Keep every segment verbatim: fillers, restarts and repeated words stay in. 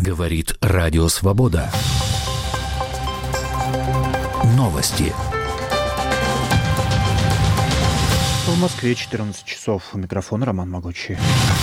Говорит Радио Свобода. Новости. В Москве четырнадцать часов. У микрофона Роман Могучий.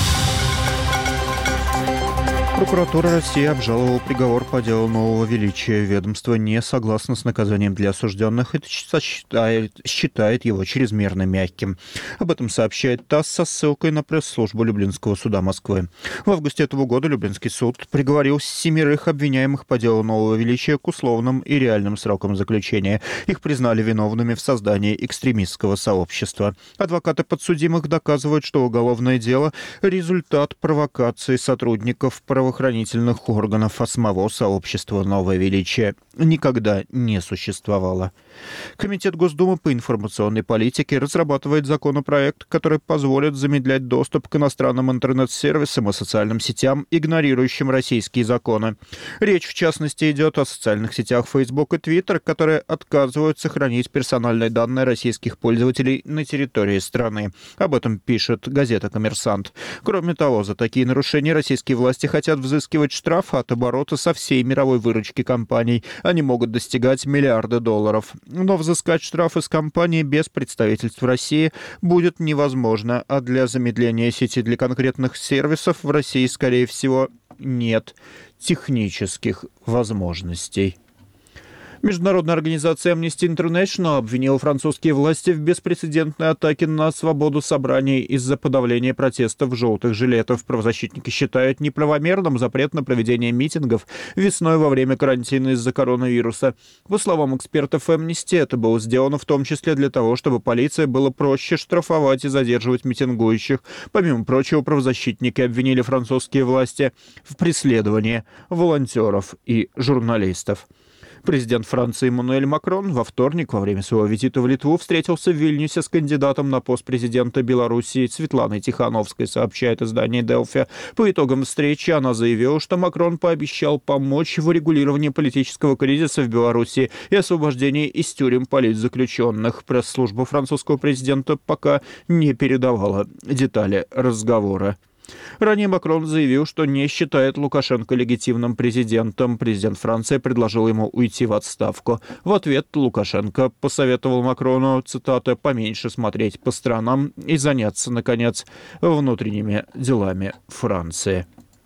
Прокуратура России обжаловала приговор по делу Нового Величия. Ведомство не согласно с наказанием для осужденных и считает, считает его чрезмерно мягким. Об этом сообщает ТАСС со ссылкой на пресс-службу Люблинского суда Москвы. В августе этого года Люблинский суд приговорил семерых обвиняемых по делу Нового Величия к условным и реальным срокам заключения. Их признали виновными в создании экстремистского сообщества. Адвокаты подсудимых доказывают, что уголовное дело – результат провокации сотрудников правоохранительных правоохранительных органов, а самого сообщества «Новое Величие» никогда не существовало. Комитет Госдумы по информационной политике разрабатывает законопроект, который позволит замедлять доступ к иностранным интернет-сервисам и социальным сетям, игнорирующим российские законы. Речь, в частности, идет о социальных сетях Facebook и Twitter, которые отказывают сохранить персональные данные российских пользователей на территории страны. Об этом пишет газета «Коммерсант». Кроме того, за такие нарушения российские власти хотят взыскивать штрафы от оборота со всей мировой выручки компаний. Они могут достигать миллиарда долларов. Но взыскать штрафы с компаний без представительств в России будет невозможно, а для замедления сети для конкретных сервисов в России, скорее всего, нет технических возможностей. Международная организация Amnesty International обвинила французские власти в беспрецедентной атаке на свободу собраний из-за подавления протестов желтых жилетов. Правозащитники считают неправомерным запрет на проведение митингов весной во время карантина из-за коронавируса. По словам экспертов Amnesty, это было сделано в том числе для того, чтобы полиции было проще штрафовать и задерживать митингующих. Помимо прочего, правозащитники обвинили французские власти в преследовании волонтеров и журналистов. Президент Франции Эммануэль Макрон во вторник во время своего визита в Литву встретился в Вильнюсе с кандидатом на пост президента Белоруссии Светланой Тихановской, сообщает издание Делфи. По итогам встречи она заявила, что Макрон пообещал помочь в урегулировании политического кризиса в Белоруссии и освобождении из тюрем политзаключенных. Пресс-служба французского президента пока не передавала детали разговора. Ранее Макрон заявил, что не считает Лукашенко легитимным президентом. Президент Франции предложил ему уйти в отставку. В ответ Лукашенко посоветовал Макрону, цитата, «поменьше смотреть по сторонам и заняться, наконец, внутренними делами Франции».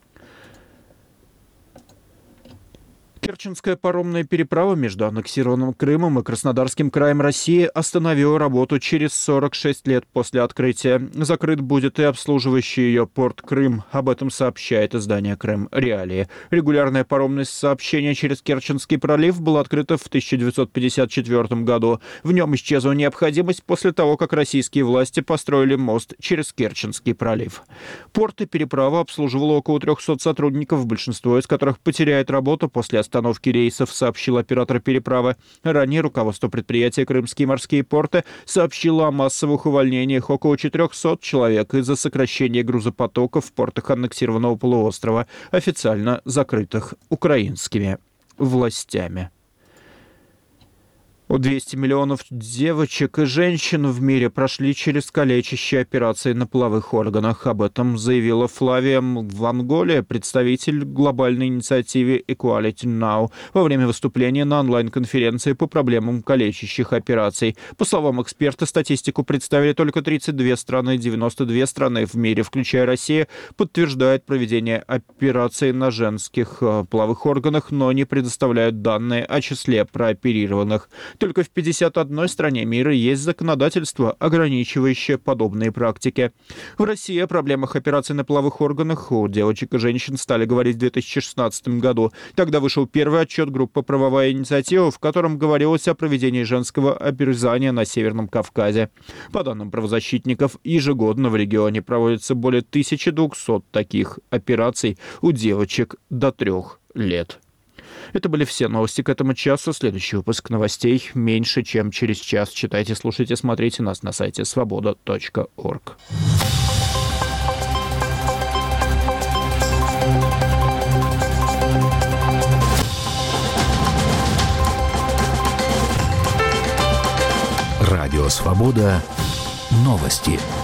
Керченская паромная переправа между аннексированным Крымом и Краснодарским краем России остановила работу через сорок шесть лет после открытия. Закрыт будет и обслуживающий ее порт Крым. Об этом сообщает издание «Крым Реалии». Регулярная паромность сообщения через Керченский пролив была открыта в тысяча девятьсот пятьдесят четвёртом году. В нем исчезла необходимость после того, как российские власти построили мост через Керченский пролив. Порт и переправа обслуживала около трехсот сотрудников, большинство из которых потеряет работу после остановки остановки рейсов, сообщил оператор переправы. Ранее руководство предприятия «Крымские морские порты» сообщило о массовых увольнениях около четырехсот человек из-за сокращения грузопотока в портах аннексированного полуострова, официально закрытых украинскими властями. двести миллионов девочек и женщин в мире прошли через калечащие операции на половых органах. Об этом заявила Флавия Ванголия, представитель глобальной инициативы Equality Now, во время выступления на онлайн-конференции по проблемам калечащих операций. По словам эксперта, статистику представили только тридцать две страны, девяносто две страны в мире, включая Россию, подтверждают проведение операций на женских половых органах, но не предоставляют данные о числе прооперированных. Только в пятьдесят одной стране мира есть законодательство, ограничивающее подобные практики. В России о проблемах операций на половых органах у девочек и женщин стали говорить в две тысячи шестнадцатом году. Тогда вышел первый отчет группы «Правовая инициатива», в котором говорилось о проведении женского обрезания на Северном Кавказе. По данным правозащитников, ежегодно в регионе проводится более тысячи двухсот таких операций у девочек до трех лет. Это были все новости к этому часу. Следующий выпуск новостей меньше, чем через час. Читайте, слушайте, смотрите нас на сайте свобода точка орг. Радио «Свобода». Новости.